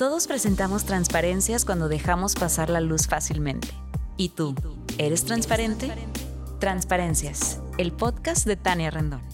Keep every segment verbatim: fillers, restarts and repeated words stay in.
Todos presentamos transparencias cuando dejamos pasar la luz fácilmente. ¿Y tú, eres transparente? Transparencias, el podcast de Tania Rendón.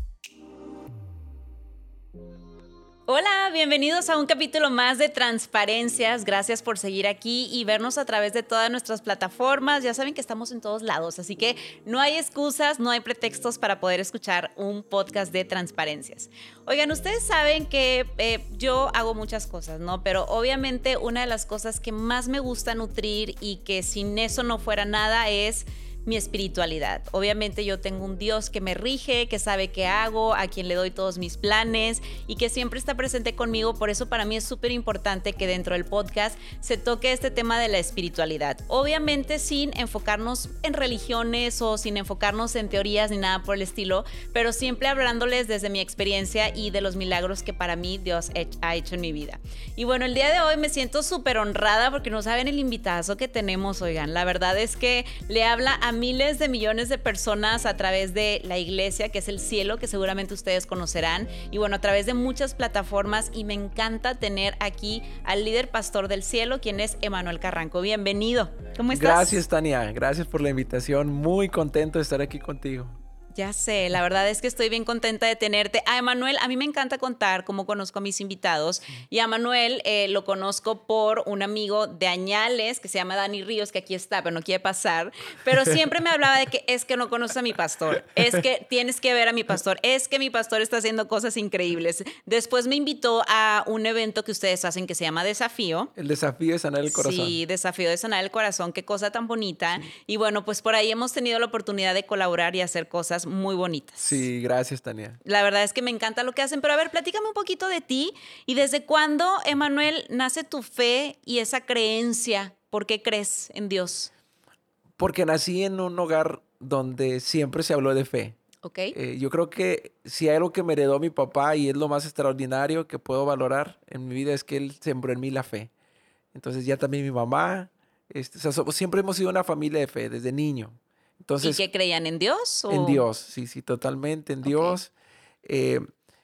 Hola, bienvenidos a un capítulo más de Transparencias. Gracias por seguir aquí y vernos a través de todas nuestras plataformas. Ya saben que estamos en todos lados, así que no hay excusas, no hay pretextos para poder escuchar un podcast de Transparencias. Oigan, ustedes saben que eh, yo hago muchas cosas, ¿no? Pero obviamente una de las cosas que más me gusta nutrir y que sin eso no fuera nada es mi espiritualidad. Obviamente yo tengo un Dios que me rige, que sabe qué hago, a quien le doy todos mis planes y que siempre está presente conmigo. Por eso para mí es súper importante que dentro del podcast se toque este tema de la espiritualidad. Obviamente sin enfocarnos en religiones o sin enfocarnos en teorías ni nada por el estilo, pero siempre hablándoles desde mi experiencia y de los milagros que para mí Dios ha hecho en mi vida. Y bueno, el día de hoy me siento súper honrada porque no saben el invitazo que tenemos, oigan. La verdad es que le habla a miles de millones de personas a través de la iglesia, que es el cielo, que seguramente ustedes conocerán, y bueno, a través de muchas plataformas, y me encanta tener aquí al líder pastor del cielo, quien es Emanuel Carranco. Bienvenido. ¿Cómo estás? Gracias, Tania. Gracias por la invitación. Muy contento de estar aquí contigo. Ya sé, la verdad es que estoy bien contenta de tenerte. A Emanuel, a mí me encanta contar cómo conozco a mis invitados. Y a Emanuel eh, lo conozco por un amigo de añales que se llama Dani Ríos, que aquí está, pero no quiere pasar. Pero siempre me hablaba de que es que no conoces a mi pastor, es que tienes que ver a mi pastor, es que mi pastor está haciendo cosas increíbles. Después me invitó a un evento que ustedes hacen que se llama Desafío. El desafío de sanar el corazón. Sí, Desafío de sanar el corazón, qué cosa tan bonita. Sí. Y bueno, pues por ahí hemos tenido la oportunidad de colaborar y hacer cosas muy bonitas. Sí, gracias, Tania. La verdad es que me encanta lo que hacen, pero a ver, platícame un poquito de ti y desde cuándo, Emanuel, nace tu fe y esa creencia. ¿Por qué crees en Dios? Porque nací en un hogar donde siempre se habló de fe. Okay. Eh, yo creo que si hay algo que me heredó mi papá y es lo más extraordinario que puedo valorar en mi vida es que él sembró en mí la fe. Entonces ya también mi mamá, este, o sea, somos, siempre hemos sido una familia de fe desde niño. Entonces, ¿y qué creían en Dios? ¿O? En Dios, sí, sí, totalmente en okay. Dios. Eh,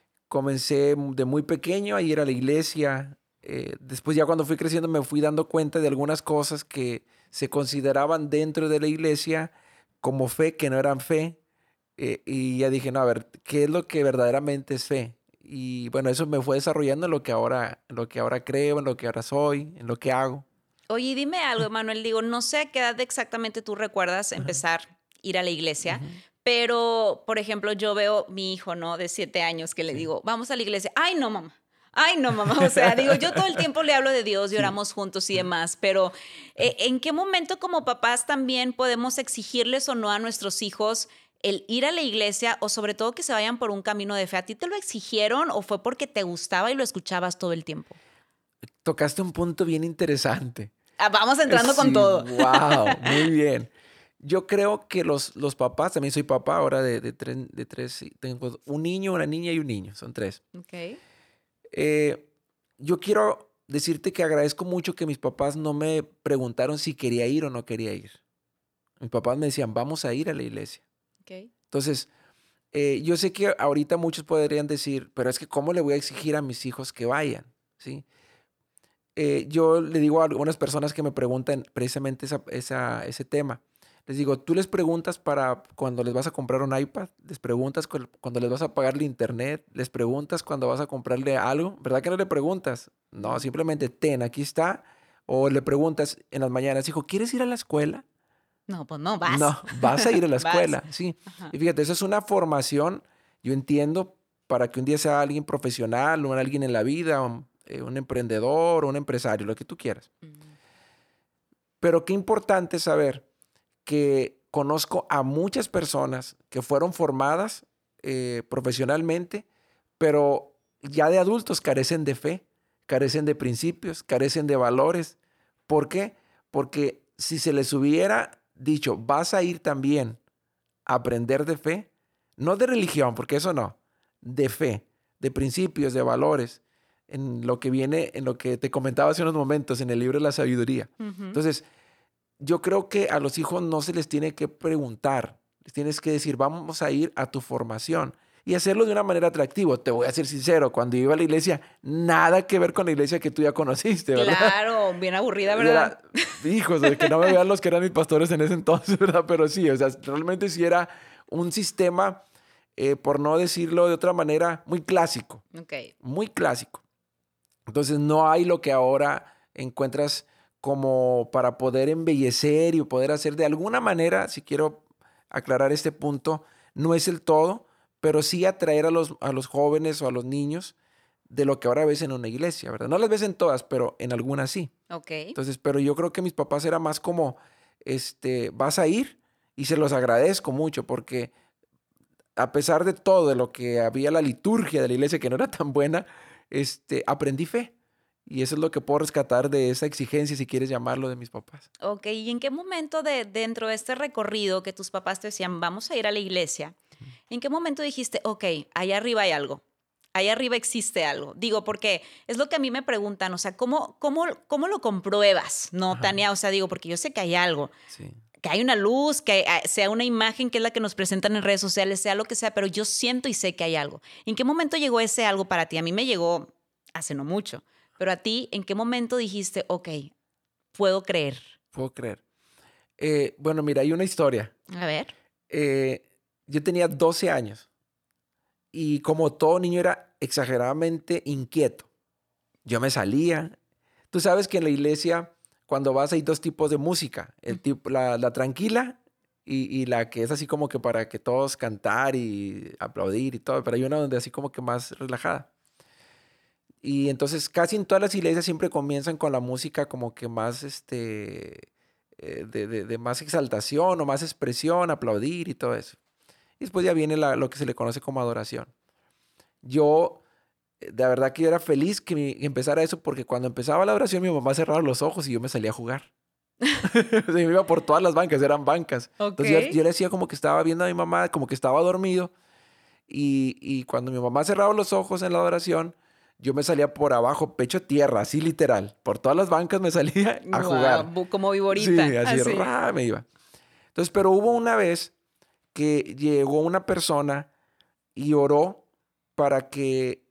comencé de muy pequeño a ir a la iglesia. Eh, después ya cuando fui creciendo me fui dando cuenta de algunas cosas que se consideraban dentro de la iglesia como fe, que no eran fe. Eh, y ya dije, no, a ver, ¿qué es lo que verdaderamente es fe? Y bueno, eso me fue desarrollando en lo que ahora, en lo que ahora creo, en lo que ahora soy, en lo que hago. Oye, dime algo, Manuel. Digo, no sé a qué edad exactamente tú recuerdas empezar a ir a la iglesia, uh-huh. pero, por ejemplo, yo veo mi hijo, ¿no? De siete años que le sí. digo, vamos a la iglesia. ¡Ay, no, mamá! ¡Ay, no, mamá! O sea, digo, yo todo el tiempo le hablo de Dios y oramos sí. juntos y demás, pero eh, ¿en qué momento como papás también podemos exigirles o no a nuestros hijos el ir a la iglesia o sobre todo que se vayan por un camino de fe? ¿A ti te lo exigieron o fue porque te gustaba y lo escuchabas todo el tiempo? Tocaste un punto bien interesante. Vamos entrando sí, con todo. Wow, muy bien. Yo creo que los, los papás, también soy papá ahora de, de, tres, de tres, tengo un niño, una niña y un niño, son tres. Okay. Eh, yo quiero decirte que agradezco mucho que mis papás no me preguntaron si quería ir o no quería ir. Mis papás me decían, vamos a ir a la iglesia. Okay. Entonces, eh, yo sé que ahorita muchos podrían decir, pero es que ¿cómo le voy a exigir a mis hijos que vayan? ¿Sí? Eh, yo le digo a algunas personas que me preguntan precisamente esa, esa, ese tema, les digo, tú les preguntas para cuando les vas a comprar un iPad, les preguntas cuando les vas a pagarle internet, les preguntas cuando vas a comprarle algo, ¿verdad que no le preguntas? No, simplemente ten, aquí está, o le preguntas en las mañanas, hijo, ¿quieres ir a la escuela? No, pues no, vas. No, vas a ir a la escuela, sí. Ajá. Y fíjate, eso es una formación, yo entiendo, para que un día sea alguien profesional, o alguien en la vida, un, eh, un emprendedor, un empresario, lo que tú quieras. Mm. Pero qué importante saber que conozco a muchas personas que fueron formadas eh, profesionalmente, pero ya de adultos carecen de fe, carecen de principios, carecen de valores. ¿Por qué? Porque si se les hubiera dicho, vas a ir también a aprender de fe, no de religión, porque eso no, de fe, de principios, de valores, en lo que viene, en lo que te comentaba hace unos momentos, en el libro de la sabiduría. Uh-huh. Entonces, yo creo que a los hijos no se les tiene que preguntar, les tienes que decir, vamos a ir a tu formación. y hacerlo de una manera atractiva. Te voy a ser sincero, cuando iba a la iglesia, nada que ver con la iglesia que tú ya conociste, ¿verdad? Claro, bien aburrida, ¿verdad? Era, hijos, de que no me vean los que eran mis pastores en ese entonces, ¿verdad? Pero sí, o sea, realmente sí era un sistema, eh, por no decirlo de otra manera, muy clásico. Ok. Muy clásico. Entonces no hay lo que ahora encuentras como para poder embellecer y poder hacer de alguna manera, si quiero aclarar este punto, no es el todo, pero sí atraer a los, a los jóvenes o a los niños de lo que ahora ves en una iglesia, ¿verdad? No las ves en todas, pero en algunas sí. Ok. Entonces, pero yo creo que mis papás era más como, este, vas a ir, y se los agradezco mucho porque a pesar de todo, de lo que había la liturgia de la iglesia que no era tan buena, este, aprendí fe. Y eso es lo que puedo rescatar de esa exigencia, si quieres llamarlo, de mis papás. Ok, ¿y en qué momento de, dentro de este recorrido que tus papás te decían, vamos a ir a la iglesia, en qué momento dijiste, ok, allá arriba hay algo, allá arriba existe algo? Digo, porque es lo que a mí me preguntan, o sea, ¿cómo, cómo, cómo lo compruebas, no, Ajá. Tania? O sea, digo, porque yo sé que hay algo, Sí. que hay una luz, que ah, sea una imagen que es la que nos presentan en redes sociales, sea lo que sea, pero yo siento y sé que hay algo. ¿En qué momento llegó ese algo para ti? A mí me llegó hace no mucho, pero a ti, ¿en qué momento dijiste, ok, puedo creer? Puedo creer. Eh, bueno, mira, hay una historia. A ver. Eh, yo tenía doce años y como todo niño era exageradamente inquieto. Yo me salía. Tú sabes que en la iglesia, cuando vas, hay dos tipos de música. El tipo, la, la tranquila y, y la que es así como que para que todos cantar y aplaudir y todo. Pero hay una donde así como que más relajada. Y entonces casi en todas las iglesias siempre comienzan con la música como que más, este, eh, de, de- de más exaltación o más expresión, aplaudir y todo eso. Y después ya viene la- lo que se le conoce como adoración. Yo, eh, de verdad que yo era feliz que, mi- que empezara eso porque cuando empezaba la adoración mi mamá cerraba los ojos y yo me salía a jugar. O sea, me iba por todas las bancas, eran bancas. Ok. Entonces yo, yo le decía como que estaba viendo a mi mamá, como que estaba dormido. Y, y cuando mi mamá cerraba los ojos en la adoración, yo me salía por abajo, pecho tierra, así literal. Por todas las bancas me salía a jugar. Guau, como viborita. Sí, así, Así. ra, me iba. Entonces, pero hubo una vez que llegó una persona y oró para que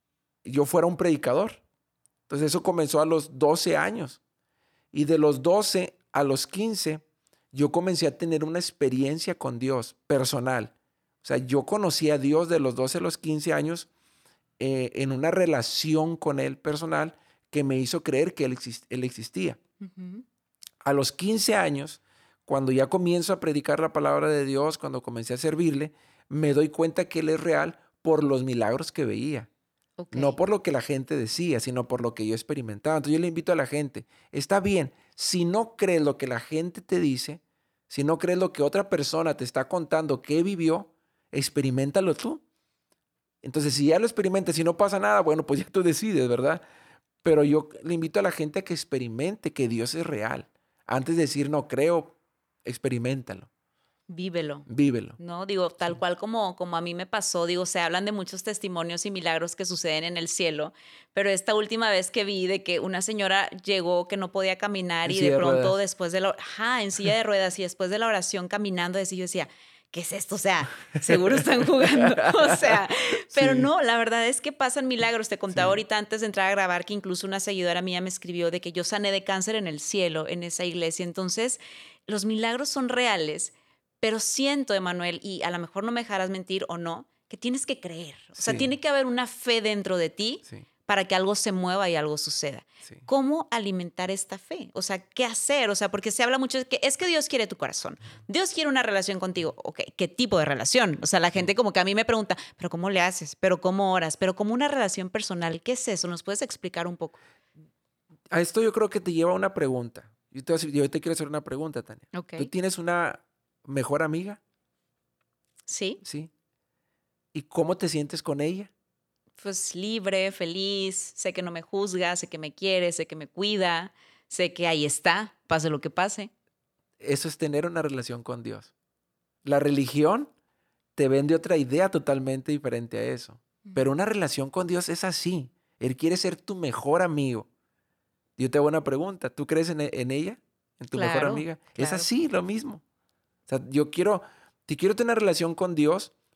yo fuera un predicador. Entonces, eso comenzó a los doce años. Y de los doce a los quince, yo comencé a tener una experiencia con Dios personal. O sea, yo conocí a Dios de los doce a los quince años, eh, en una relación con Él personal que me hizo creer que Él, exist- él existía. Ujú. A los quince años, cuando ya comienzo a predicar la palabra de Dios, cuando comencé a servirle, me doy cuenta que Él es real por los milagros que veía. Ok. No por lo que la gente decía, sino por lo que yo experimentaba. Entonces yo le invito a la gente, está bien, si no crees lo que la gente te dice, si no crees lo que otra persona te está contando que vivió, experiméntalo tú. Entonces, si ya lo experimentas y no pasa nada, bueno, pues ya tú decides, ¿verdad? Pero yo le invito a la gente a que experimente que Dios es real. Antes de decir no creo, experiméntalo, Vívelo. vívelo. No, digo, tal Sí. cual como, como a mí me pasó, digo, se hablan de muchos testimonios y milagros que suceden en el cielo, pero esta última vez que vi de que una señora llegó que no podía caminar En y silla de de pronto ruedas. después de la, ajá, en silla de ruedas y después de la oración caminando, así yo decía, ¿qué es esto? O sea, seguro están jugando, o sea, pero Sí, no, la verdad es que pasan milagros. Te contaba sí, ahorita antes de entrar a grabar que incluso una seguidora mía me escribió de que yo sané de cáncer en el cielo, en esa iglesia. Entonces, los milagros son reales. Pero siento, Emanuel, y a lo mejor no me dejarás mentir o no, que tienes que creer. O sea, sí, tiene que haber una fe dentro de ti sí, para que algo se mueva y algo suceda. sí. ¿Cómo alimentar esta fe? O sea, ¿qué hacer? O sea, porque se habla mucho de que es que Dios quiere tu corazón. Dios quiere una relación contigo. Ok, ¿qué tipo de relación? O sea, la gente como que a mí me pregunta, ¿pero cómo le haces? ¿Pero cómo oras? ¿Pero cómo una relación personal? ¿Qué es eso? ¿Nos puedes explicar un poco? A esto yo creo que te lleva a una pregunta. Yo te, voy a hacer- yo te quiero hacer una pregunta, Tania. Ok. ¿Tú tienes una mejor amiga? Sí. Sí. ¿Y cómo te sientes con ella? Pues libre, feliz, sé que no me juzga, sé que me quiere, sé que me cuida, sé que ahí está, pase lo que pase. Eso es tener una relación con Dios. La religión te vende otra idea totalmente diferente a eso. Pero una relación con Dios es así. Él quiere ser tu mejor amigo. Yo te hago una pregunta. ¿Tú crees en, e- en ella? ¿En tu mejor Claro, amiga? Es claro. así, lo mismo. O sea, yo quiero, si quiero tener una relación con Dios,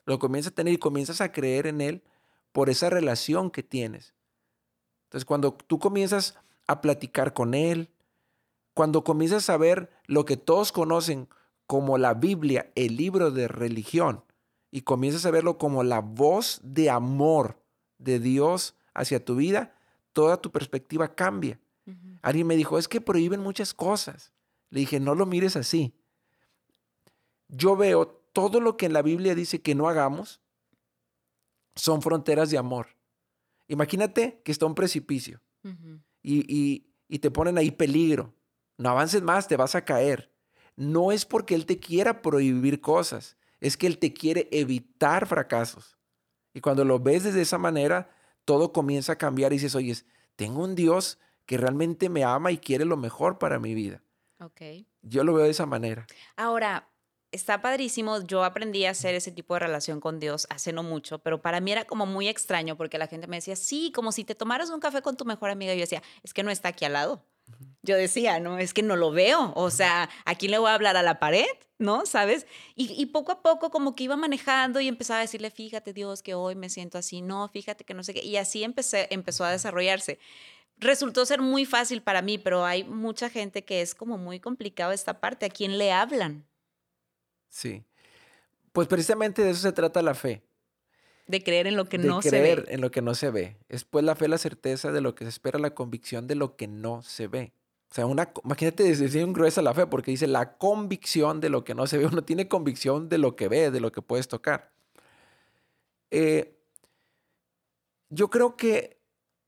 Lo comienzas a tener y comienzas a creer en Él por esa relación que tienes. Entonces, cuando tú comienzas a platicar con Él, cuando comienzas a ver lo que todos conocen como la Biblia, el libro de religión, y comienzas a verlo como la voz de amor de Dios hacia tu vida, toda tu perspectiva cambia. Uh-huh. Alguien me dijo, es que prohíben muchas cosas. Le dije, no lo mires así. Yo veo todo lo que en la Biblia dice que no hagamos, son fronteras de amor. Imagínate que está un precipicio uh-huh. y, y, y te ponen ahí peligro. No avances más, te vas a caer. No es porque Él te quiera prohibir cosas, es que Él te quiere evitar fracasos. Y cuando lo ves desde esa manera, todo comienza a cambiar y dices, oye, tengo un Dios que realmente me ama y quiere lo mejor para mi vida. Okay. Yo lo veo de esa manera. Ahora, está padrísimo. Yo aprendí a hacer ese tipo de relación con Dios hace no mucho, pero para mí era como muy extraño porque la gente me decía, sí, como si te tomaras un café con tu mejor amiga. Y yo decía, es que no está aquí al lado. Yo decía, no, es que no lo veo. O sea, ¿a quién le voy a hablar? ¿A la pared? ¿No? ¿Sabes? Y, y poco a poco como que iba manejando y empezaba a decirle, fíjate, Dios, que hoy me siento así. No, fíjate que no sé qué. Y así empecé, empezó a desarrollarse. Resultó ser muy fácil para mí, pero hay mucha gente que es como muy complicado esta parte. ¿A quién le hablan? Sí. Pues precisamente de eso se trata la fe. De creer en lo que de no se ve. De creer en lo que no se ve. Es pues la fe, la certeza de lo que se espera, la convicción de lo que no se ve. O sea, una, imagínate decir un gruesa la fe, porque dice la convicción de lo que no se ve. Uno tiene convicción de lo que ve, de lo que puedes tocar. Eh, yo creo que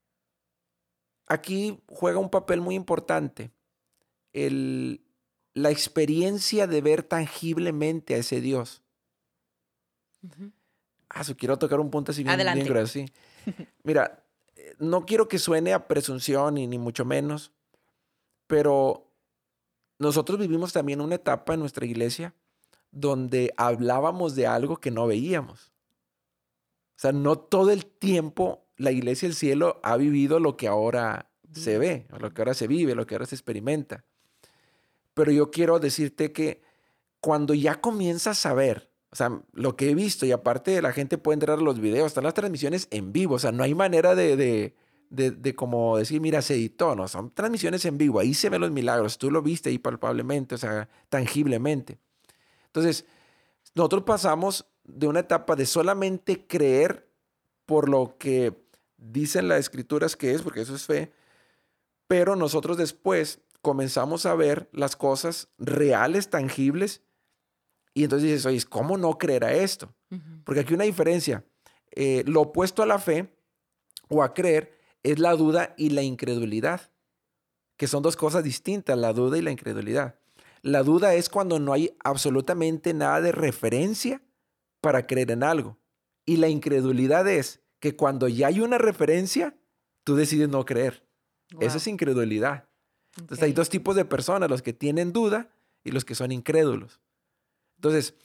aquí juega un papel muy importante el, la experiencia de ver tangiblemente a ese Dios. Uh-huh. Ah, so quiero tocar un punto así bien, bien grueso. Sí. Mira, no quiero que suene a presunción ni, ni mucho menos, pero nosotros vivimos también una etapa en nuestra iglesia donde hablábamos de algo que no veíamos. O sea, no todo el tiempo la iglesia del cielo ha vivido lo que ahora Dios. se ve, lo que ahora se vive, lo que ahora se experimenta. Pero yo quiero decirte que cuando ya comienzas a ver, o sea, lo que he visto, y aparte la gente puede entrar a los videos, están las transmisiones en vivo, o sea, no hay manera de, de, de, de como decir, mira, se editó, no, son transmisiones en vivo, ahí se ven los milagros, tú lo viste ahí palpablemente, o sea, tangiblemente. Entonces, nosotros pasamos de una etapa de solamente creer por lo que dicen las escrituras que es, porque eso es fe, pero nosotros después comenzamos a ver las cosas reales, tangibles, y entonces dices, oye, ¿cómo no creer a esto? Uh-huh. Porque aquí hay una diferencia. Eh, lo opuesto a la fe o a creer es la duda y la incredulidad, que son dos cosas distintas, la duda y la incredulidad. La duda es cuando no hay absolutamente nada de referencia para creer en algo. Y la incredulidad es que cuando ya hay una referencia, tú decides no creer. Wow. Esa es incredulidad. Okay. Entonces hay dos tipos de personas, los que tienen duda y los que son incrédulos. Entonces,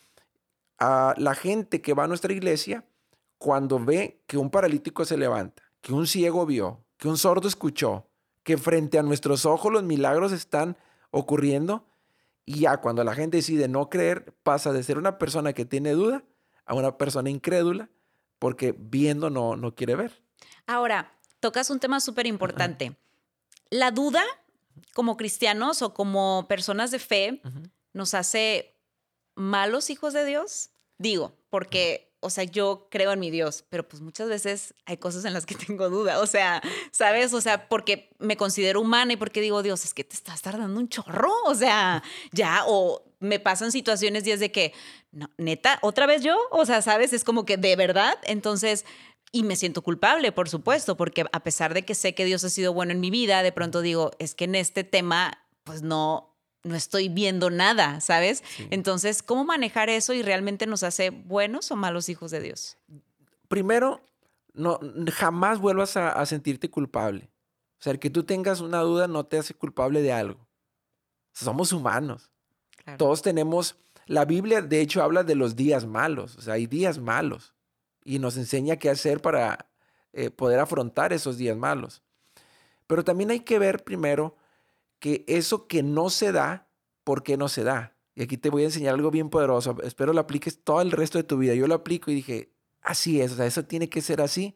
a la gente que va a nuestra iglesia, cuando ve que un paralítico se levanta, que un ciego vio, que un sordo escuchó, que frente a nuestros ojos los milagros están ocurriendo, y ya cuando la gente decide no creer, pasa de ser una persona que tiene duda a una persona incrédula, porque viendo no, no quiere ver. Ahora, tocas un tema súper importante. La duda, como cristianos o como personas de fe, uh-huh. nos hace malos hijos de Dios. Digo, porque, o sea, yo creo en mi Dios, pero pues muchas veces hay cosas en las que tengo duda. O sea, ¿sabes? O sea, porque me considero humana y porque digo, Dios, es que te estás tardando un chorro. O sea, ya, o me pasan situaciones días de que, no, neta, ¿otra vez yo? O sea, ¿sabes? Es como que de verdad. Entonces, y me siento culpable, por supuesto, porque a pesar de que sé que Dios ha sido bueno en mi vida, de pronto digo, es que en este tema, pues no... no estoy viendo nada, ¿sabes? Sí. Entonces, ¿cómo manejar eso y realmente nos hace buenos o malos hijos de Dios? Primero, no, jamás vuelvas a, a sentirte culpable. O sea, el que tú tengas una duda no te hace culpable de algo. Somos humanos. Claro. Todos tenemos... La Biblia, de hecho, habla de los días malos. O sea, hay días malos. Y nos enseña qué hacer para eh, poder afrontar esos días malos. Pero también hay que ver primero que eso que no se da, ¿por qué no se da? Y aquí te voy a enseñar algo bien poderoso. Espero lo apliques todo el resto de tu vida. Yo lo aplico y dije, así es, o sea, eso tiene que ser así.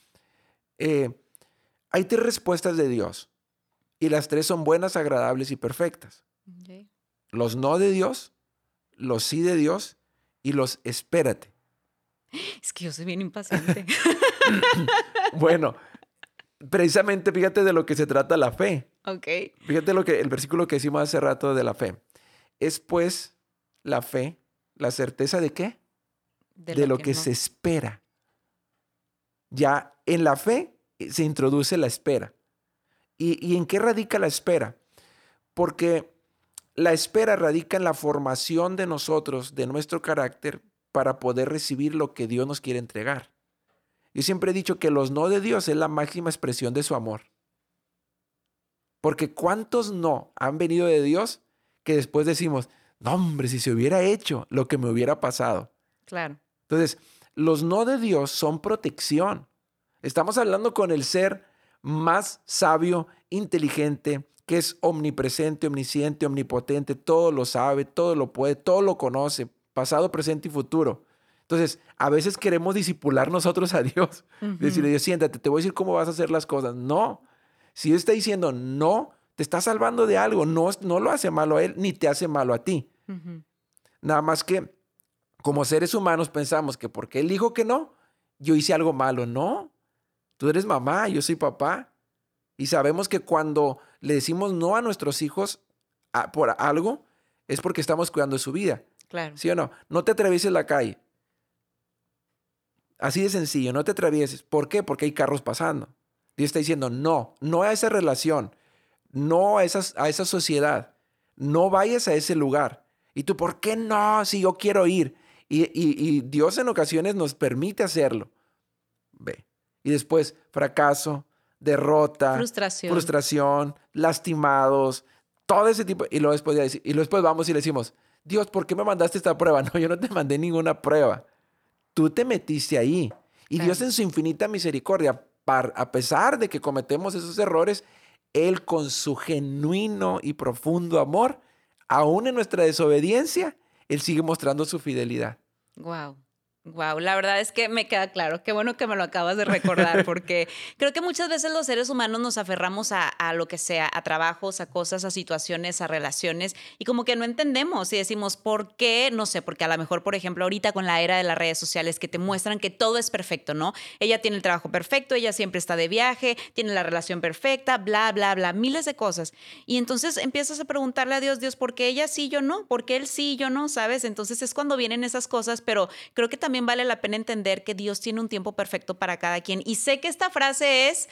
Eh, hay tres respuestas de Dios. Y las tres son buenas, agradables y perfectas. Okay. Los no de Dios, los sí de Dios y los espérate. Es que yo soy bien impaciente. Bueno, precisamente fíjate de lo que se trata la fe. Okay. Fíjate lo que, el versículo que hicimos hace rato de la fe. Es pues la fe, la certeza de qué? De, de lo, lo que, que no. se espera. Ya en la fe se introduce la espera. ¿Y, ¿Y en qué radica la espera? Porque la espera radica en la formación de nosotros, de nuestro carácter, para poder recibir lo que Dios nos quiere entregar. Yo siempre he dicho que los no de Dios es la máxima expresión de su amor. Porque ¿cuántos no han venido de Dios que después decimos, no hombre, si se hubiera hecho lo que me hubiera pasado? Claro. Entonces, los no de Dios son protección. Estamos hablando con el ser más sabio, inteligente, que es omnipresente, omnisciente, omnipotente, todo lo sabe, todo lo puede, todo lo conoce, pasado, presente y futuro. Entonces, a veces queremos disipular nosotros a Dios. Uh-huh. Decirle, Dios, siéntate, te voy a decir cómo vas a hacer las cosas. No. Si Dios está diciendo no, te está salvando de algo. No, no lo hace malo a Él, ni te hace malo a ti. Uh-huh. Nada más que, como seres humanos, pensamos que porque Él dijo que no, yo hice algo malo. No. Tú eres mamá, yo soy papá. Y sabemos que cuando le decimos no a nuestros hijos a, por algo, es porque estamos cuidando de su vida. Claro. ¿Sí o no? No te atravieses en la calle. Así de sencillo, no te atravieses. ¿Por qué? Porque hay carros pasando. Dios está diciendo no, no a esa relación, no a, esas, a esa sociedad. No vayas a ese lugar. Y tú, ¿por qué no? Si yo quiero ir. Y, y, y Dios en ocasiones nos permite hacerlo. Ve. Y después, fracaso, derrota, frustración, frustración lastimados, todo ese tipo. Y luego, después, de, y luego después vamos y le decimos, Dios, ¿por qué me mandaste esta prueba? No, yo no te mandé ninguna prueba. Tú te metiste ahí. Y claro. Dios en su infinita misericordia, a pesar de que cometemos esos errores, Él con su genuino y profundo amor, aún en nuestra desobediencia, Él sigue mostrando su fidelidad. Wow. Wow, la verdad es que me queda claro. Qué bueno que me lo acabas de recordar, porque creo que muchas veces los seres humanos nos aferramos a, a lo que sea, a trabajos, a cosas, a situaciones, a relaciones, y como que no entendemos y decimos, ¿por qué? No sé, porque a lo mejor, por ejemplo, ahorita con la era de las redes sociales que te muestran que todo es perfecto, ¿no? Ella tiene el trabajo perfecto, ella siempre está de viaje, tiene la relación perfecta, bla, bla, bla, miles de cosas. Y entonces empiezas a preguntarle a Dios, Dios, ¿por qué ella sí, yo no? ¿Por qué él sí, yo no? ¿Sabes? Entonces es cuando vienen esas cosas, pero creo que también También vale la pena entender que Dios tiene un tiempo perfecto para cada quien. Y sé que esta frase es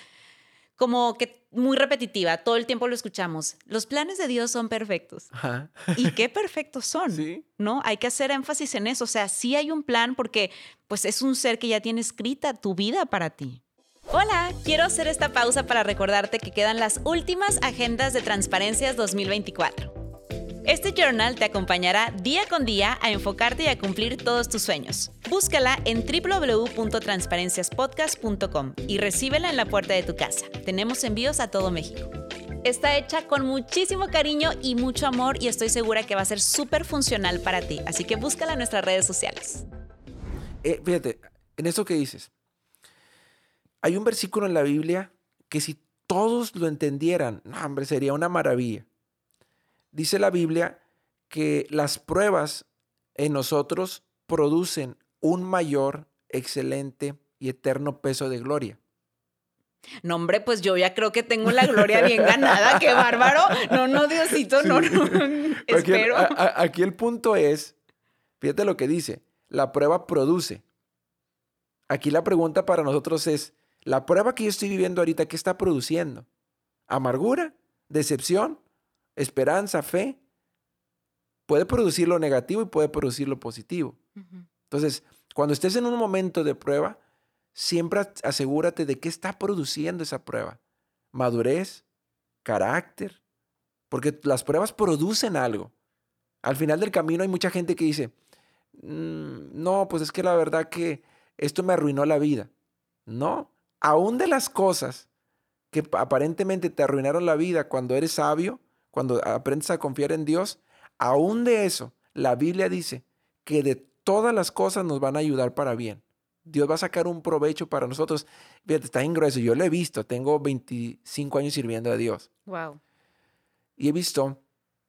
como que muy repetitiva, todo el tiempo lo escuchamos. Los planes de Dios son perfectos. Ajá. ¿Y qué perfectos son? Sí. ¿No? Hay que hacer énfasis en eso. O sea, sí hay un plan porque pues, es un ser que ya tiene escrita tu vida para ti. Hola, quiero hacer esta pausa para recordarte que quedan las últimas agendas de Transparencias dos mil veinticuatro. Este journal te acompañará día con día a enfocarte y a cumplir todos tus sueños. Búscala en doble u doble u doble u punto transparencias podcast punto com y recíbela en la puerta de tu casa. Tenemos envíos a todo México. Está hecha con muchísimo cariño y mucho amor y estoy segura que va a ser súper funcional para ti. Así que búscala en nuestras redes sociales. Eh, fíjate, en eso que dices, hay un versículo en la Biblia que si todos lo entendieran, no, hombre, sería una maravilla. Dice la Biblia que las pruebas en nosotros producen un mayor, excelente y eterno peso de gloria. No, hombre, pues yo ya creo que tengo la gloria bien ganada. ¡Qué bárbaro! No, no, Diosito, sí. no, no. Espero. Aquí, a, a, aquí el punto es, fíjate lo que dice, la prueba produce. Aquí la pregunta para nosotros es, la prueba que yo estoy viviendo ahorita, ¿qué está produciendo? ¿Amargura? ¿Decepción? Esperanza, fe, puede producir lo negativo y puede producir lo positivo. Uh-huh. Entonces, cuando estés en un momento de prueba, siempre asegúrate de qué está produciendo esa prueba. Madurez, carácter, porque las pruebas producen algo. Al final del camino hay mucha gente que dice, mmm, no, pues es que la verdad que esto me arruinó la vida. No, aún de las cosas que aparentemente te arruinaron la vida cuando eres sabio, cuando aprendes a confiar en Dios, aún de eso, la Biblia dice que de todas las cosas nos van a ayudar para bien. Dios va a sacar un provecho para nosotros. Fíjate, está en grueso. Yo lo he visto. Tengo veinticinco años sirviendo a Dios. Wow. Y he visto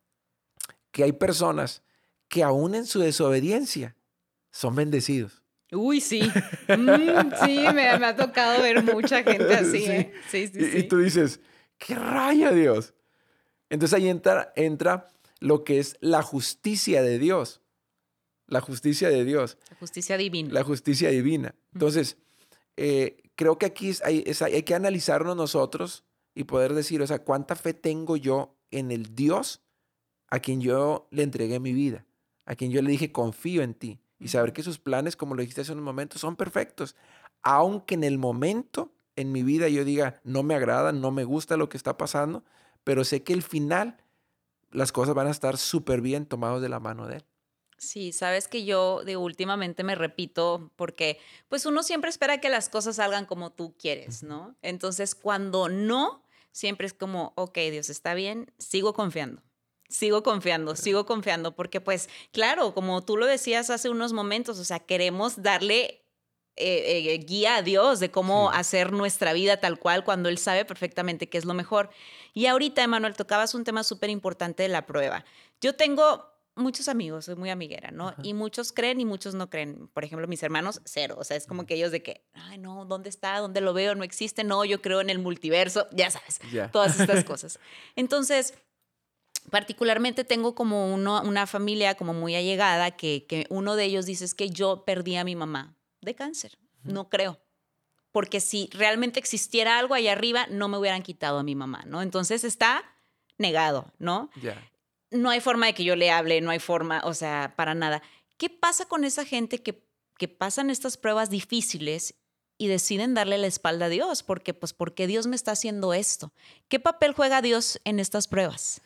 que hay personas que aún en su desobediencia son bendecidos. Uy, sí. Mm, sí, me, me ha tocado ver mucha gente así. Sí. ¿eh? Sí, sí, Y, sí. y tú dices, ¿qué raya Dios? Entonces ahí entra, entra lo que es la justicia de Dios. La justicia de Dios. La justicia divina. La justicia divina. Entonces, eh, creo que aquí es, hay, es, hay que analizarnos nosotros y poder decir, o sea, ¿cuánta fe tengo yo en el Dios a quien yo le entregué mi vida? A quien yo le dije, confío en ti. Y saber que sus planes, como lo dijiste hace unos momentos, son perfectos. Aunque en el momento, en mi vida, yo diga, no me agrada, no me gusta lo que está pasando, pero sé que al final las cosas van a estar súper bien tomados de la mano de Él. Sí, sabes que yo de últimamente me repito porque pues uno siempre espera que las cosas salgan como tú quieres, ¿no? Entonces cuando no, siempre es como, ok, Dios está bien, sigo confiando. Sigo confiando, sigo confiando, porque pues claro, como tú lo decías hace unos momentos, o sea, queremos darle eh, eh, guía a Dios de cómo Sí. hacer nuestra vida tal cual cuando Él sabe perfectamente qué es lo mejor. Y ahorita, Emanuel, tocabas un tema súper importante de la prueba. Yo tengo muchos amigos, soy muy amiguera, ¿no? Ajá. Y muchos creen y muchos no creen. Por ejemplo, mis hermanos, cero. O sea, es como que ellos de que, ay, no, ¿dónde está? ¿Dónde lo veo? No existe. No, yo creo en el multiverso. Ya sabes, Ya. todas estas cosas. Entonces, particularmente tengo como uno, una familia como muy allegada que, que uno de ellos dice es que yo perdí a mi mamá de cáncer. No creo. Porque si realmente existiera algo allá arriba, no me hubieran quitado a mi mamá, ¿no? Entonces está negado, ¿no? Ya. No hay forma de que yo le hable, no hay forma, o sea, para nada. ¿Qué pasa con esa gente que, que pasan estas pruebas difíciles y deciden darle la espalda a Dios? Porque, pues, ¿por qué Dios me está haciendo esto? ¿Qué papel juega Dios en estas pruebas?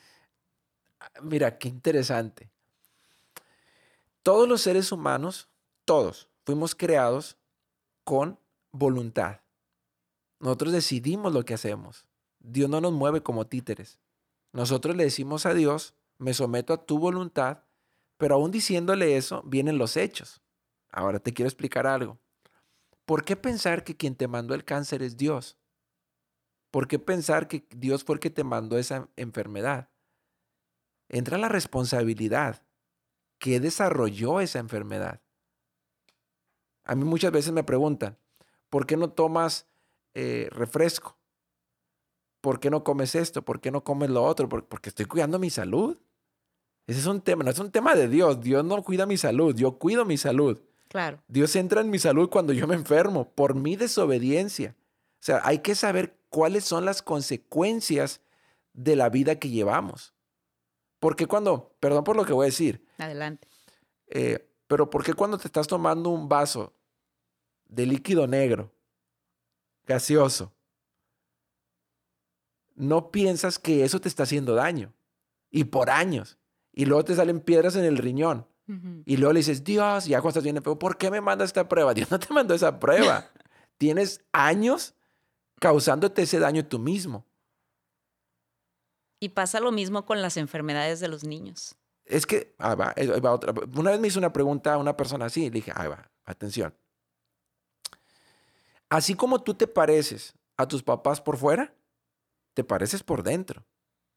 Mira, qué interesante. Todos los seres humanos, todos, fuimos creados con voluntad. Nosotros decidimos lo que hacemos. Dios no nos mueve como títeres. Nosotros le decimos a Dios, me someto a tu voluntad, pero aún diciéndole eso, vienen los hechos. Ahora te quiero explicar algo. ¿Por qué pensar que quien te mandó el cáncer es Dios? ¿Por qué pensar que Dios fue el que te mandó esa enfermedad? Entra la responsabilidad. ¿Qué desarrolló esa enfermedad? A mí muchas veces me preguntan, ¿por qué no tomas eh, refresco? ¿Por qué no comes esto? ¿Por qué no comes lo otro? Por- Porque estoy cuidando mi salud. Ese es un tema, no es un tema de Dios. Dios no cuida mi salud, yo cuido mi salud. Claro. Dios entra en mi salud cuando yo me enfermo por mi desobediencia. O sea, hay que saber cuáles son las consecuencias de la vida que llevamos. Porque cuando, perdón por lo que voy a decir, Adelante. eh, pero ¿por qué cuando te estás tomando un vaso de líquido negro, gaseoso, no piensas que eso te está haciendo daño? Y por años. Y luego te salen piedras en el riñón. Uh-huh. Y luego le dices, Dios, ya cuando estás bien, pero ¿por qué me manda esta prueba? Dios no te mandó esa prueba. Tienes años causándote ese daño tú mismo. Y pasa lo mismo con las enfermedades de los niños. Es que, ah, va, ahí va otra. Una vez me hizo una pregunta a una persona así, le dije, ahí va, atención. Así como tú te pareces a tus papás por fuera, te pareces por dentro.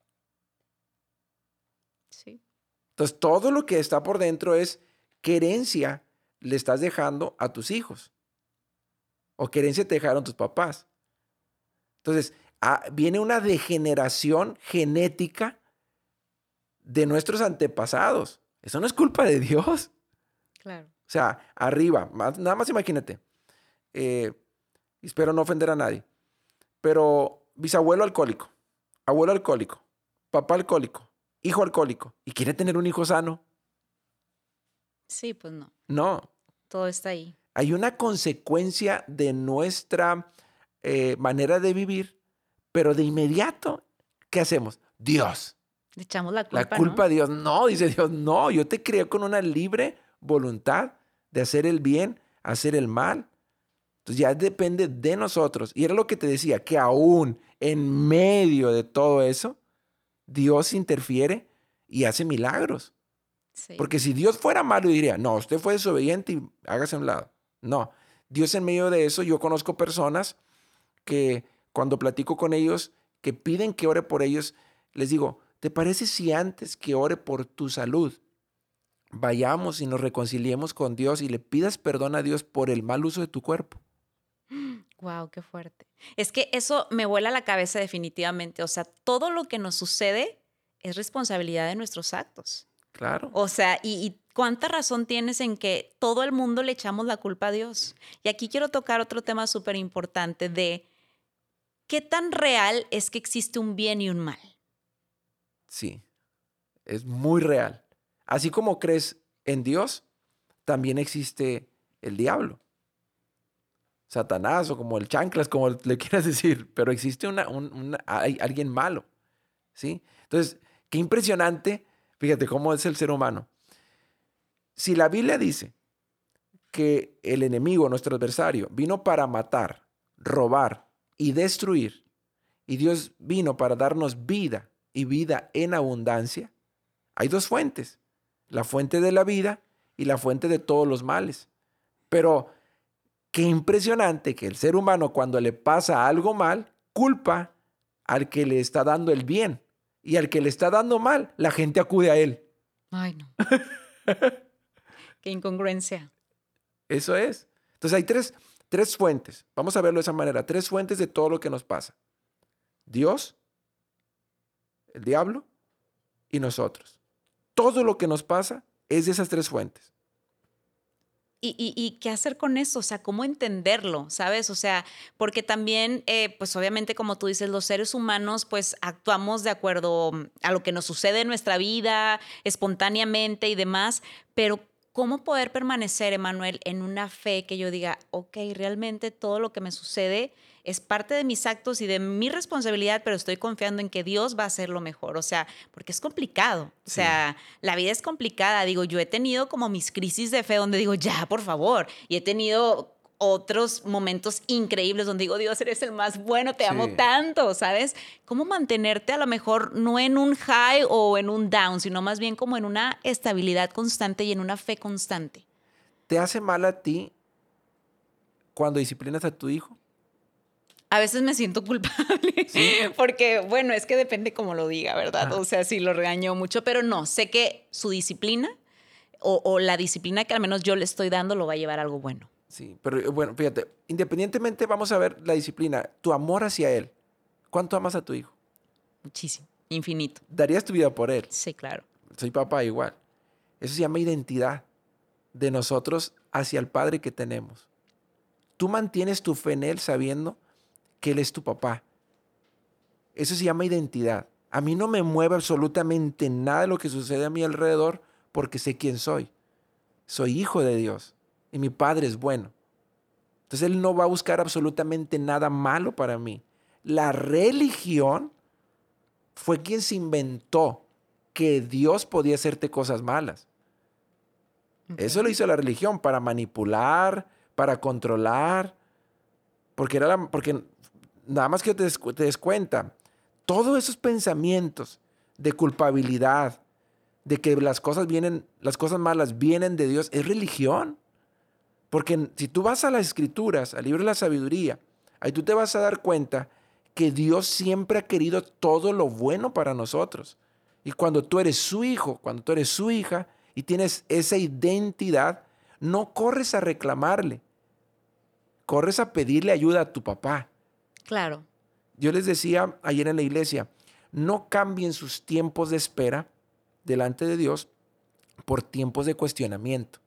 Sí. Entonces, todo lo que está por dentro es qué herencia le estás dejando a tus hijos. O qué herencia te dejaron tus papás. Entonces, ah, viene una degeneración genética de nuestros antepasados. Eso no es culpa de Dios. Claro. O sea, arriba, más, nada más imagínate. Eh, espero no ofender a nadie. Pero bisabuelo alcohólico, abuelo alcohólico, papá alcohólico, hijo alcohólico. ¿Y quiere tener un hijo sano? Sí, pues no. No. Todo está ahí. Hay una consecuencia de nuestra eh, manera de vivir, pero de inmediato, ¿qué hacemos? Dios. Le echamos la culpa, La culpa ¿no? a Dios. No, dice Dios, no, yo te creé con una libre voluntad de hacer el bien, hacer el mal. Entonces ya depende de nosotros. Y era lo que te decía, que aún en medio de todo eso, Dios interfiere y hace milagros. Sí. Porque si Dios fuera malo, diría, no, usted fue desobediente y hágase a un lado. No, Dios en medio de eso, yo conozco personas que cuando platico con ellos, que piden que ore por ellos, les digo, ¿te parece si antes que ore por tu salud, vayamos y nos reconciliemos con Dios y le pidas perdón a Dios por el mal uso de tu cuerpo? Wow, qué fuerte. Es que eso me vuela la cabeza definitivamente. O sea, todo lo que nos sucede es responsabilidad de nuestros actos. Claro. O sea, y, y cuánta razón tienes en que todo el mundo le echamos la culpa a Dios. Y aquí quiero tocar otro tema súper importante de qué tan real es que existe un bien y un mal. Sí, es muy real. Así como crees en Dios, también existe el diablo. Satanás o como el chanclas, como le quieras decir, pero existe una, un- una- hay alguien malo, ¿sí? Entonces, qué impresionante, fíjate cómo es el ser humano. Si la Biblia dice que el enemigo, nuestro adversario, vino para matar, robar y destruir, y Dios vino para darnos vida y vida en abundancia, hay dos fuentes, la fuente de la vida y la fuente de todos los males. Pero qué impresionante que el ser humano, cuando le pasa algo mal, culpa al que le está dando el bien, y al que le está dando mal, la gente acude a él. Ay, no. Qué incongruencia. Eso es. Entonces hay tres, tres fuentes. Vamos a verlo de esa manera. Tres fuentes de todo lo que nos pasa. Dios, el diablo y nosotros. Todo lo que nos pasa es de esas tres fuentes. ¿Y, y, y qué hacer con eso? O sea, ¿cómo entenderlo? ¿Sabes? O sea, porque también, eh, pues obviamente, como tú dices, los seres humanos, pues actuamos de acuerdo a lo que nos sucede en nuestra vida, espontáneamente y demás, pero ¿cómo poder permanecer, Emanuel, en una fe que yo diga, ok, realmente todo lo que me sucede es parte de mis actos y de mi responsabilidad, pero estoy confiando en que Dios va a hacer lo mejor? O sea, porque es complicado. O Sí. sea, la vida es complicada. Digo, yo he tenido como mis crisis de fe donde digo, ya, por favor. Y he tenido otros momentos increíbles donde digo, Dios, eres el más bueno, te amo Sí. tanto, ¿sabes? ¿Cómo mantenerte a lo mejor no en un high o en un down, sino más bien como en una estabilidad constante y en una fe constante? ¿Te hace mal a ti cuando disciplinas a tu hijo? A veces me siento culpable, ¿Sí? porque, bueno, es que depende cómo lo diga, ¿verdad? Ah. O sea, si lo regañó mucho, pero no, sé que su disciplina o, o la disciplina que al menos yo le estoy dando lo va a llevar a algo bueno. Sí, pero eh, bueno, fíjate, independientemente vamos a ver la disciplina, tu amor hacia él. ¿Cuánto amas a tu hijo? Muchísimo, infinito. Darías tu vida por él. Sí, claro. Soy papá igual. Eso se llama identidad de nosotros hacia el Padre que tenemos. Tú mantienes tu fe en Él sabiendo que Él es tu papá. Eso se llama identidad. A mí no me mueve absolutamente nada de lo que sucede a mi alrededor porque sé quién soy. Soy hijo de Dios y mi Padre es bueno. Entonces Él no va a buscar absolutamente nada malo para mí. La religión fue quien se inventó que Dios podía hacerte cosas malas. Ok. Eso lo hizo la religión para manipular, para controlar, porque, era la- porque nada más que te des, te des cuenta, todos esos pensamientos de culpabilidad, de que las cosas vienen, las cosas malas vienen de Dios, es religión. Porque si tú vas a las Escrituras, al libro de la sabiduría, ahí tú te vas a dar cuenta que Dios siempre ha querido todo lo bueno para nosotros. Y cuando tú eres su hijo, cuando tú eres su hija y tienes esa identidad, no corres a reclamarle, corres a pedirle ayuda a tu papá. Claro. Yo les decía ayer en la iglesia, no cambien sus tiempos de espera delante de Dios por tiempos de cuestionamiento.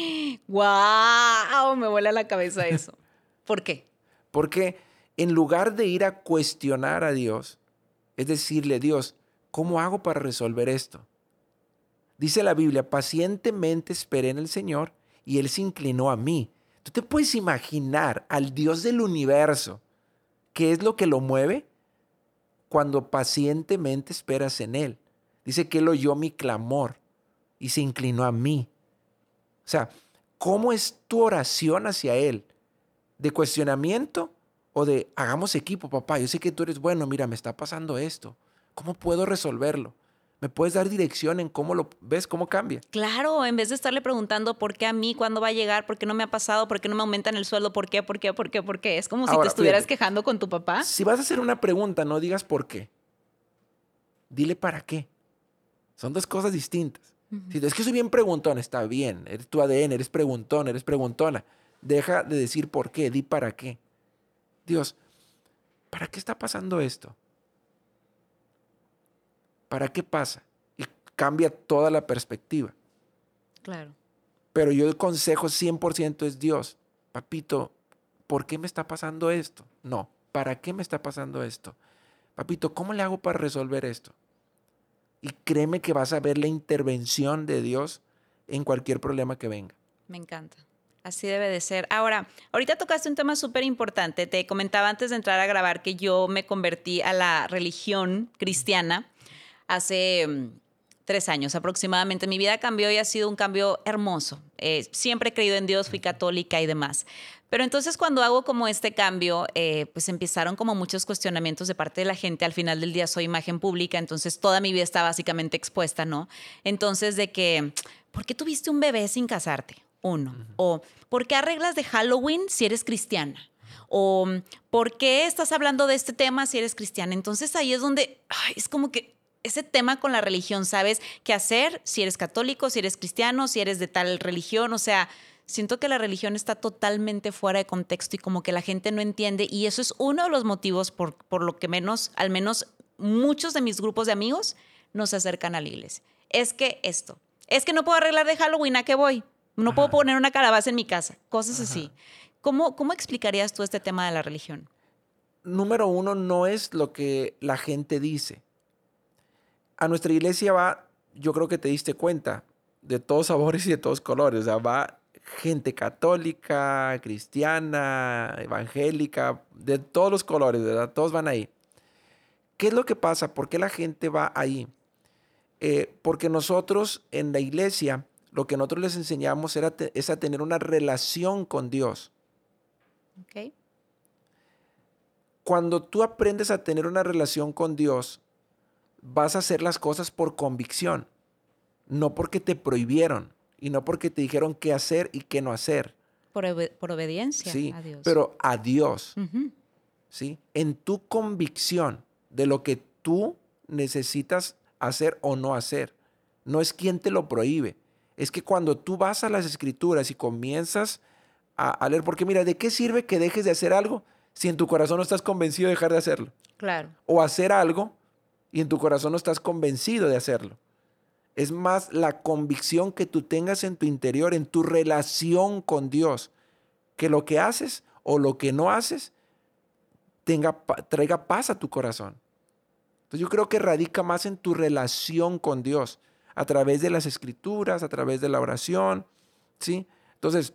¡Wow! Me vuela la cabeza eso. ¿Por qué? Porque en lugar de ir a cuestionar a Dios, es decirle, Dios, ¿cómo hago para resolver esto? Dice la Biblia, pacientemente esperé en el Señor y Él se inclinó a mí. ¿Tú te puedes imaginar al Dios del universo? ¿Qué es lo que lo mueve? Cuando pacientemente esperas en Él. Dice que Él oyó mi clamor y se inclinó a mí. O sea, ¿cómo es tu oración hacia Él? ¿De cuestionamiento o de hagamos equipo, papá? Yo sé que tú eres bueno, mira, me está pasando esto. ¿Cómo puedo resolverlo? ¿Me puedes dar dirección en cómo lo ves, cómo cambia? Claro, en vez de estarle preguntando por qué a mí, cuándo va a llegar, por qué no me ha pasado, por qué no me aumentan el sueldo, por qué, por qué, por qué, por qué. Es como si Ahora, te estuvieras fíjate, quejando con tu papá. si vas a hacer una pregunta, no digas por qué. Dile para qué. Son dos cosas distintas. Uh-huh. Si es que soy bien preguntón, está bien. Eres tu A D N, eres preguntón, eres preguntona. Deja de decir por qué, di para qué. Dios, ¿para qué está pasando esto? ¿Para qué pasa? Y cambia toda la perspectiva. Claro. Pero yo el consejo cien por ciento es Dios. Papito, ¿por qué me está pasando esto? No, ¿para qué me está pasando esto? Papito, ¿cómo le hago para resolver esto? Y créeme que vas a ver la intervención de Dios en cualquier problema que venga. Me encanta. Así debe de ser. Ahora, ahorita tocaste un tema súper importante. Te comentaba antes de entrar a grabar que yo me convertí a la religión cristiana hace um, tres años aproximadamente. Mi vida cambió y ha sido un cambio hermoso. Eh, siempre he creído en Dios, fui católica y demás. Pero entonces cuando hago como este cambio, eh, pues empezaron como muchos cuestionamientos de parte de la gente. Al final del día soy imagen pública, entonces toda mi vida está básicamente expuesta, ¿no? Entonces de que, ¿por qué tuviste un bebé sin casarte? Uno. Uh-huh. O, ¿por qué arreglas de Halloween si eres cristiana? O, ¿por qué estás hablando de este tema si eres cristiana? Entonces ahí es donde, ay, es como que ese tema con la religión, ¿sabes qué hacer? Si eres católico, si eres cristiano, si eres de tal religión, o sea, siento que la religión está totalmente fuera de contexto y como que la gente no entiende, y eso es uno de los motivos por, por lo que menos, al menos muchos de mis grupos de amigos no se acercan a la iglesia. Es que esto, es que no puedo arreglar de Halloween, ¿a qué voy? No Ajá. puedo poner una calabaza en mi casa, cosas Ajá. así. ¿Cómo, ¿Cómo explicarías tú este tema de la religión? Número uno, no es lo que la gente dice. A nuestra iglesia va, yo creo que te diste cuenta, de todos sabores y de todos colores. O sea, va gente católica, cristiana, evangélica, de todos los colores, ¿verdad? Todos van ahí. ¿Qué es lo que pasa? ¿Por qué la gente va ahí? Eh, porque nosotros en la iglesia, lo que nosotros les enseñamos era te, es a tener una relación con Dios. Okay. Cuando tú aprendes a tener una relación con Dios, vas a hacer las cosas por convicción, no porque te prohibieron y no porque te dijeron qué hacer y qué no hacer. Por, ob- por obediencia sí, a Dios. Pero a Dios. Uh-huh. ¿Sí? En tu convicción de lo que tú necesitas hacer o no hacer. No es quien te lo prohíbe. Es que cuando tú vas a las Escrituras y comienzas a, a leer, porque mira, ¿de qué sirve que dejes de hacer algo si en tu corazón no estás convencido de dejar de hacerlo? Claro. O hacer algo y en tu corazón no estás convencido de hacerlo. Es más la convicción que tú tengas en tu interior, en tu relación con Dios, que lo que haces o lo que no haces tenga, traiga paz a tu corazón. Entonces yo creo que radica más en tu relación con Dios, a través de las Escrituras, a través de la oración, ¿sí? Entonces,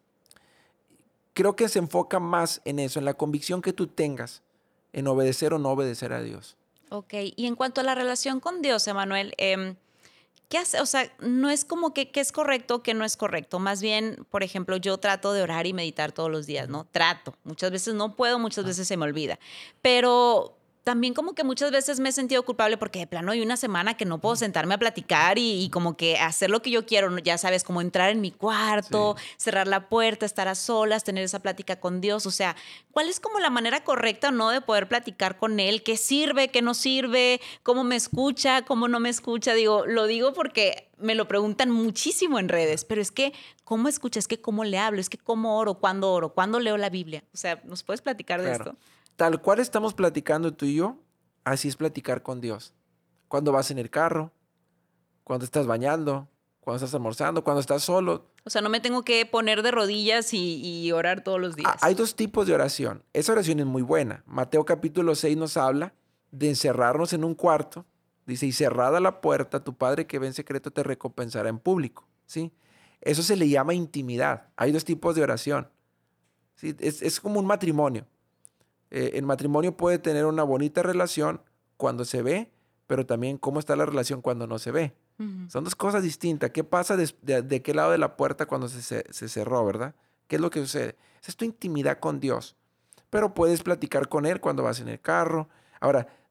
creo que se enfoca más en eso, en la convicción que tú tengas, en obedecer o no obedecer a Dios. Ok, y en cuanto a la relación con Dios, Emanuel, eh, ¿qué hace? O sea, no es como que qué es correcto o qué no es correcto. Más bien, por ejemplo, yo trato de orar y meditar todos los días, ¿no? Trato. Muchas veces no puedo, muchas veces se me olvida. Pero también como que muchas veces me he sentido culpable porque de plano hay una semana que no puedo sentarme a platicar y, y como que hacer lo que yo quiero, ya sabes, como entrar en mi cuarto, sí. cerrar la puerta, estar a solas, tener esa plática con Dios. O sea, ¿cuál es como la manera correcta o no de poder platicar con Él? ¿Qué sirve, qué no sirve? ¿Cómo me escucha, cómo no me escucha? Digo, lo digo porque me lo preguntan muchísimo en redes, pero es que ¿cómo escucha? Es que ¿cómo le hablo? Es que ¿cómo oro? ¿Cuándo oro? ¿Cuándo leo la Biblia? O sea, ¿nos puedes platicar claro. de esto? Tal cual estamos platicando tú y yo, así es platicar con Dios. Cuando vas en el carro, cuando estás bañando, cuando estás almorzando, cuando estás solo. O sea, no me tengo que poner de rodillas y, y orar todos los días. Hay dos tipos de oración. Esa oración es muy buena. Mateo capítulo seis nos habla de encerrarnos en un cuarto. Dice, y cerrada la puerta, tu Padre que ve en secreto te recompensará en público. ¿Sí? Eso se le llama intimidad. Hay dos tipos de oración. ¿Sí? Es, es como un matrimonio. Eh, el matrimonio puede tener una bonita relación cuando se ve, pero también cómo está la relación cuando no se ve. Uh-huh. Son dos cosas distintas. ¿Qué pasa de, de, de qué lado de la puerta cuando se, se, se cerró, verdad? ¿Qué es lo que sucede? Esa es tu intimidad con Dios. Pero puedes platicar con Él cuando vas en el carro. Ahora,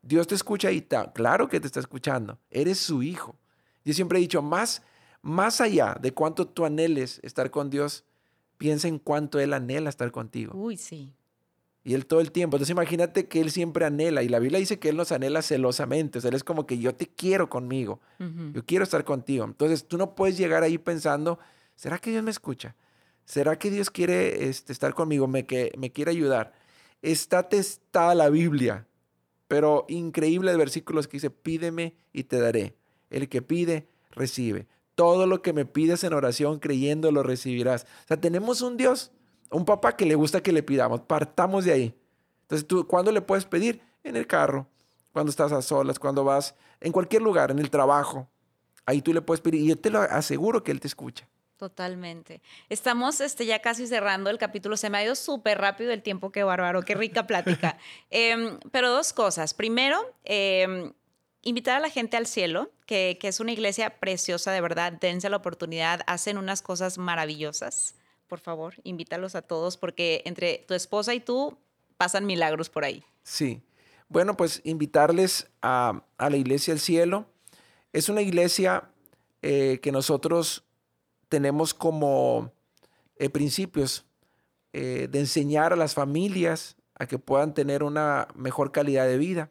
Dios te escucha y ta, claro que te está escuchando. Eres su hijo. Yo siempre he dicho, más, más allá de cuánto tú anheles estar con Dios, piensa en cuánto Él anhela estar contigo. Uy, sí. Y Él todo el tiempo. Entonces imagínate que Él siempre anhela. Y la Biblia dice que Él nos anhela celosamente. O sea, Él es como que yo te quiero conmigo. Uh-huh. Yo quiero estar contigo. Entonces tú no puedes llegar ahí pensando, ¿será que Dios me escucha? ¿Será que Dios quiere este, estar conmigo? ¿Me, que, me quiere ayudar? Está testada la Biblia. Pero increíbles versículos que dice, pídeme y te daré. El que pide, recibe. Todo lo que me pides en oración, creyendo, lo recibirás. O sea, tenemos un Dios, un papá que le gusta que le pidamos. Partamos de ahí. Entonces, ¿tú cuándo le puedes pedir? En el carro, cuando estás a solas, cuando vas, en cualquier lugar, en el trabajo. Ahí tú le puedes pedir y yo te lo aseguro que Él te escucha. Totalmente. Estamos este, ya casi cerrando el capítulo. Se me ha ido súper rápido el tiempo. Qué bárbaro, qué rica plática. eh, pero dos cosas. Primero, eh, invitar a la gente al cielo, que, que es una iglesia preciosa, de verdad. Dense la oportunidad. Hacen unas cosas maravillosas. Por favor, invítalos a todos porque entre tu esposa y tú pasan milagros por ahí. Sí. Bueno, pues invitarles a, a la iglesia del cielo. Es una iglesia eh, que nosotros tenemos como eh, principios eh, de enseñar a las familias a que puedan tener una mejor calidad de vida.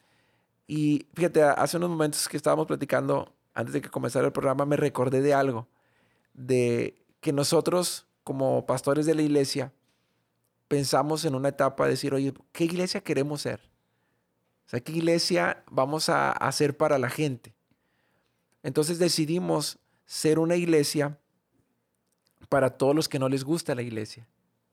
Y fíjate, hace unos momentos que estábamos platicando, antes de que comenzara el programa, me recordé de algo, de que nosotros como pastores de la iglesia pensamos en una etapa de decir, oye, ¿qué iglesia queremos ser? O sea, ¿qué iglesia vamos a hacer para la gente? Entonces decidimos ser una iglesia para todos los que no les gusta la iglesia.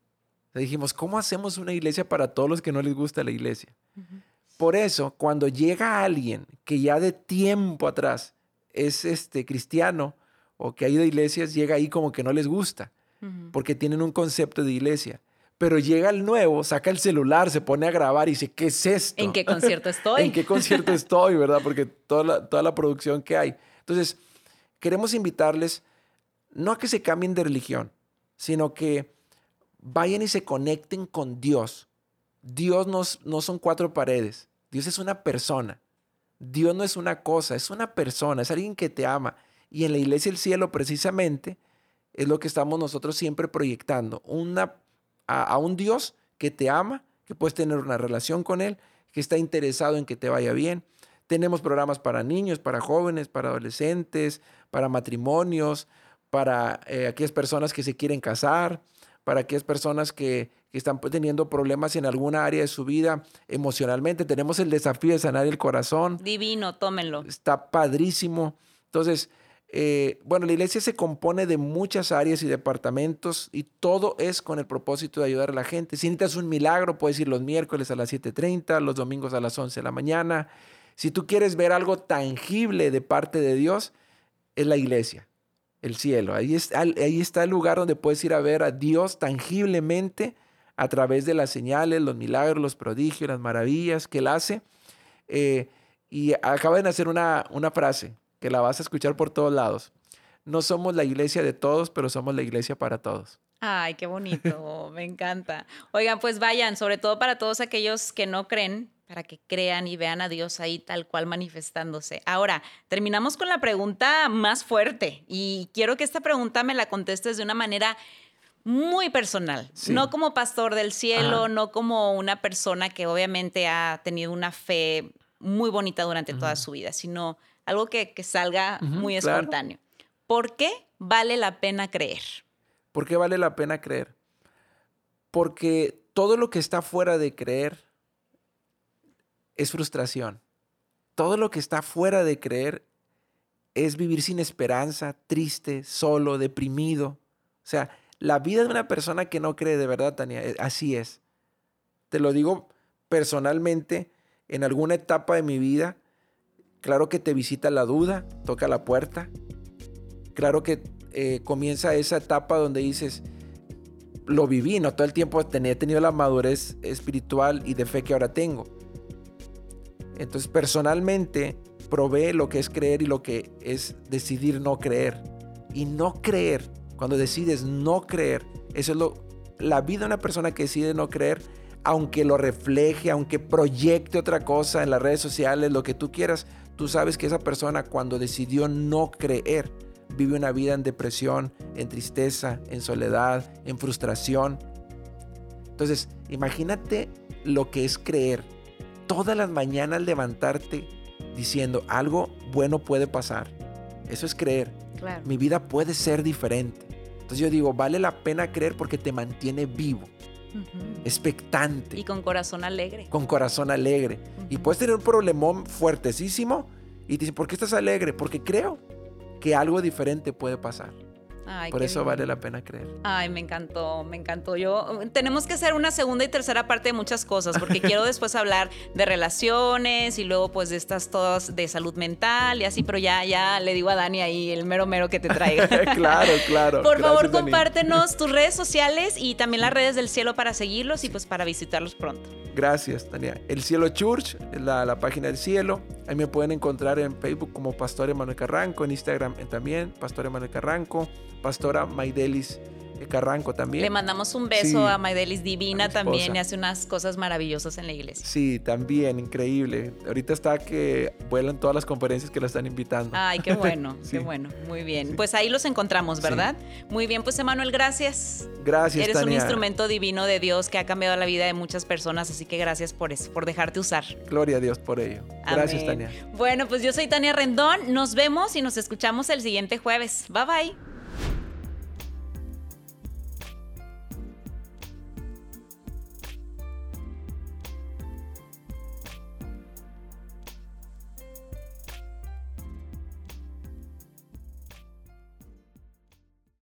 O sea, dijimos, ¿cómo hacemos una iglesia para todos los que no les gusta la iglesia? Uh-huh. Por eso, cuando llega alguien que ya de tiempo atrás es este, cristiano o que ha ido a iglesias, llega ahí como que no les gusta, uh-huh. porque tienen un concepto de iglesia. Pero llega el nuevo, saca el celular, se pone a grabar y dice, ¿qué es esto? ¿En qué concierto estoy? ¿En qué concierto estoy, verdad? Porque toda la, toda la producción que hay. Entonces, queremos invitarles no a que se cambien de religión, sino que vayan y se conecten con Dios. Dios no, no son cuatro paredes. Dios es una persona. Dios no es una cosa, es una persona, es alguien que te ama. Y en la iglesia del cielo, precisamente, es lo que estamos nosotros siempre proyectando. Una, a, a un Dios que te ama, que puedes tener una relación con Él, que está interesado en que te vaya bien. Tenemos programas para niños, para jóvenes, para adolescentes, para matrimonios, para eh, aquellas personas que se quieren casar, para aquellas personas que, que están teniendo problemas en alguna área de su vida emocionalmente. Tenemos el desafío de sanar el corazón. Divino, tómenlo. Está padrísimo. Entonces, eh, bueno, la iglesia se compone de muchas áreas y departamentos y todo es con el propósito de ayudar a la gente. Si necesitas un milagro, puedes ir los miércoles a las siete treinta, los domingos a las once de la mañana. Si tú quieres ver algo tangible de parte de Dios, es la iglesia. El cielo, ahí, es, ahí está el lugar donde puedes ir a ver a Dios tangiblemente a través de las señales, los milagros, los prodigios, las maravillas que Él hace. Eh, y acaban de hacer una, una frase que la vas a escuchar por todos lados. No somos la iglesia de todos, pero somos la iglesia para todos. Ay, qué bonito, me encanta. Oigan, pues vayan, sobre todo para todos aquellos que no creen, para que crean y vean a Dios ahí tal cual manifestándose. Ahora, terminamos con la pregunta más fuerte y quiero que esta pregunta me la contestes de una manera muy personal. Sí. No como pastor del cielo, Ajá. no como una persona que obviamente ha tenido una fe muy bonita durante uh-huh. toda su vida, sino algo que, que salga uh-huh, muy espontáneo. Claro. ¿Por qué vale la pena creer? ¿Por qué vale la pena creer? Porque todo lo que está fuera de creer es frustración. Todo lo que está fuera de creer es vivir sin esperanza, triste, solo, deprimido. O sea, la vida de una persona que no cree de verdad, Tania, así es. Te lo digo personalmente, en alguna etapa de mi vida, claro que te visita la duda, toca la puerta. Claro que eh, comienza esa etapa donde dices, lo viví, no todo el tiempo tenía, he tenido la madurez espiritual y de fe que ahora tengo. Entonces, personalmente, probé lo que es creer y lo que es decidir no creer. Y no creer, cuando decides no creer, eso es lo, la vida de una persona que decide no creer, aunque lo refleje, aunque proyecte otra cosa en las redes sociales, lo que tú quieras, tú sabes que esa persona cuando decidió no creer, vive una vida en depresión, en tristeza, en soledad, en frustración. Entonces, imagínate lo que es creer. Todas las mañanas levantarte diciendo algo bueno puede pasar. Eso es creer. Claro. Mi vida puede ser diferente. Entonces yo digo, vale la pena creer porque te mantiene vivo, uh-huh. expectante. Y con corazón alegre. Con corazón alegre. Uh-huh. Y puedes tener un problemón fuertesísimo y te dicen, ¿por qué estás alegre? Porque creo que algo diferente puede pasar. Ay, Por eso bien. vale la pena creer. Ay, me encantó, me encantó. Yo, tenemos que hacer una segunda y tercera parte de muchas cosas, porque quiero después hablar de relaciones y luego pues de estas todas de salud mental y así, pero ya, ya le digo a Dani ahí el mero mero que te traiga. Claro, claro. Por Gracias, favor, Dani. Compártenos tus redes sociales y también las redes del cielo para seguirlos y pues para visitarlos pronto. Gracias, Tania. El Cielo Church, la, la página del cielo. Ahí me pueden encontrar en Facebook como Pastor Emanuel Carranco, en Instagram también, Pastor Emanuel Carranco, Pastora Maidelis Carranco también. Le mandamos un beso Sí, a Maidelis Divina a mi también esposa. y hace unas cosas maravillosas en la iglesia. Sí, también, increíble. Ahorita está que vuelan todas las conferencias que la están invitando. Ay, qué bueno, Sí. qué bueno. Muy bien. Sí. Pues ahí los encontramos, ¿verdad? Sí. Muy bien, pues Emanuel, gracias. Gracias, Eres Tania. un instrumento divino de Dios que ha cambiado la vida de muchas personas, así que gracias por eso, por dejarte usar. Gloria a Dios por ello. Gracias, Amén. Tania. Bueno, pues yo soy Tania Rendón. Nos vemos y nos escuchamos el siguiente jueves. Bye, bye.